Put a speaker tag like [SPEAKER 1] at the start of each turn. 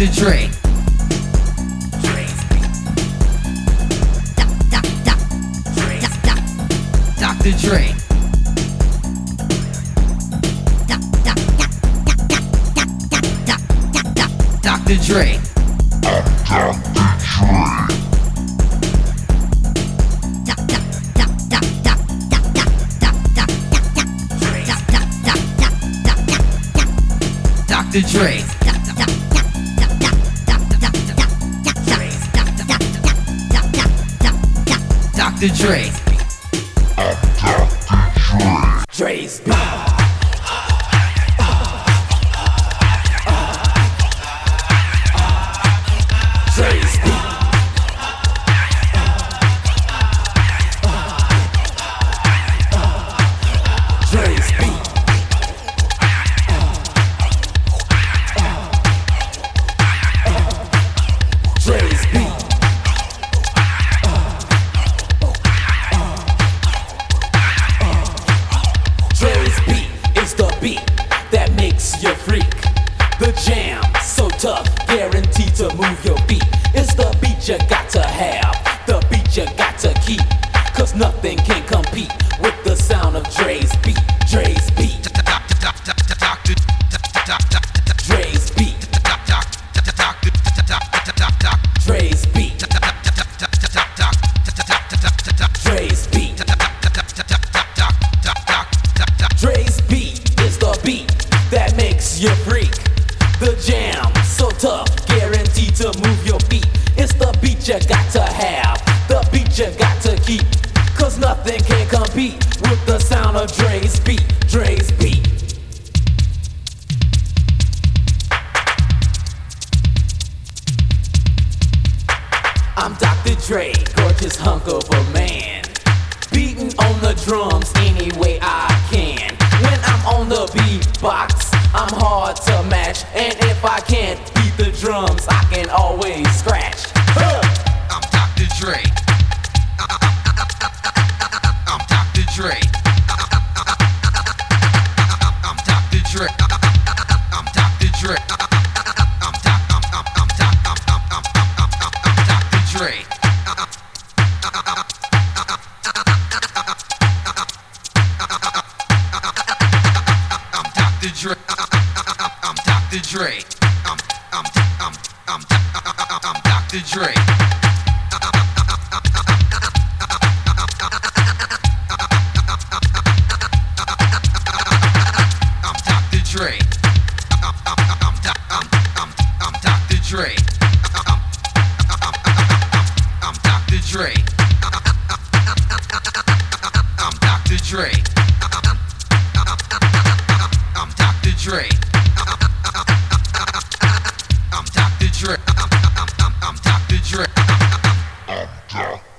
[SPEAKER 1] Dr. Dre. Dr. Dre. Dr. Dre. Dr. Dre. Dr. Dre.
[SPEAKER 2] Dre's beat. Dre's beat. Dre's beat. Dre's beat. Dre's beat is the beat that makes you freak. The jam, so tough, guaranteed to move your feet. It's the beat you got to have, the beat you got to keep. Cause nothing can compete with the sound of Dre's beat. Dre's beat. Dre's beat. Dre's beat. Dre's beat. Dre's beat is the beat that makes you freak. The jam, so tough, guaranteed to move your feet. It's the beat you got to have, the beat you got to keep. Cause nothing can compete with the sound of Dre's beat. Dre's beat. I'm Dr. Dre, gorgeous hunk of a man, beating on the drums any way I can. When I'm on the beatbox, I'm hard to match, and if I can't beat the drums, I can always scratch.
[SPEAKER 1] I'm Dr. Dre. I'm Dr. Dre. I'm Dr. Dre. I'm Dr. Dre. I'm Dr. Dre. I'm Dr. Dre. I'm Dr. Dre. I'm Dr. Dre. I'm Dr. Dre. I'm Dr. Dre. I'm Dr. Dre. I'm Dr. Dre. I'm Dr. Dre. I'm Dr. Dre. I'm Dr. Dre.